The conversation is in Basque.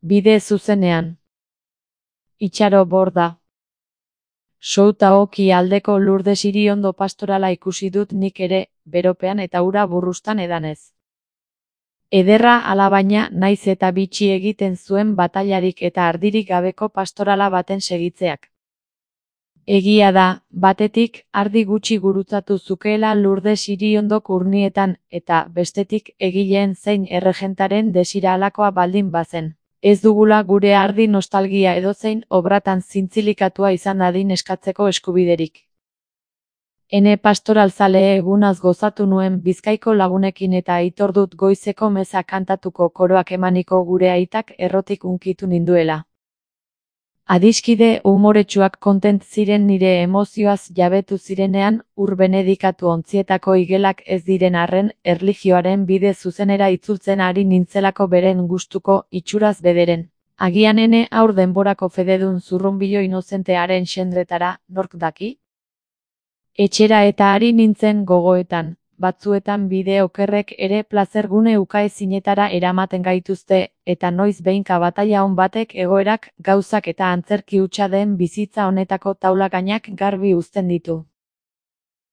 Bide zuzenean. Itxaro Borda. Souta Oki aldeko Lurdes Iriondo pastorala ikusi dut nik ere, beropean eta ura burrustan edanez. Ederra alabaina naiz eta bitxi egiten zuen batailarik eta ardirik gabeko pastorala baten segitzeak. Egia da, batetik, ardi gutxi gurutzatu zukeela Lurdes Iriondok urnietan, eta, bestetik, egileen zein erregentaren desira halakoa baldin bazen. Ez dugula gure ardi nostalgia edozein obratan zintzilikatuta izan dadin eskatzeko eskubiderik. Ene pastoralzale egunaz gozatu nuen Bizkaiko lagunekin eta aitor dut goizeko meza kantatuko koroak emaniko gure aitak errotik hunkitu ninduela. Adiskide umoretsuak kontent ziren nire emozioaz jabetu zirenean, ur benedikatu ontzietako igelak ez diren arren, erlijioaren bide zuzenera itzultzen ari nintzelako beren gustuko itxuraz bederen. Agian ene aur denborako fededun zurrunbilo inozentearen xendretara, nork daki? Etxera eta ari nintzen gogoetan, batzuetan bide okerrek ere plazergune ukaezinetara eramaten gaituzte, eta noiz behinka bataila on batek egoerak, gauzak eta antzerki hutsa den bizitza honetako taulagainak garbi uzten ditu.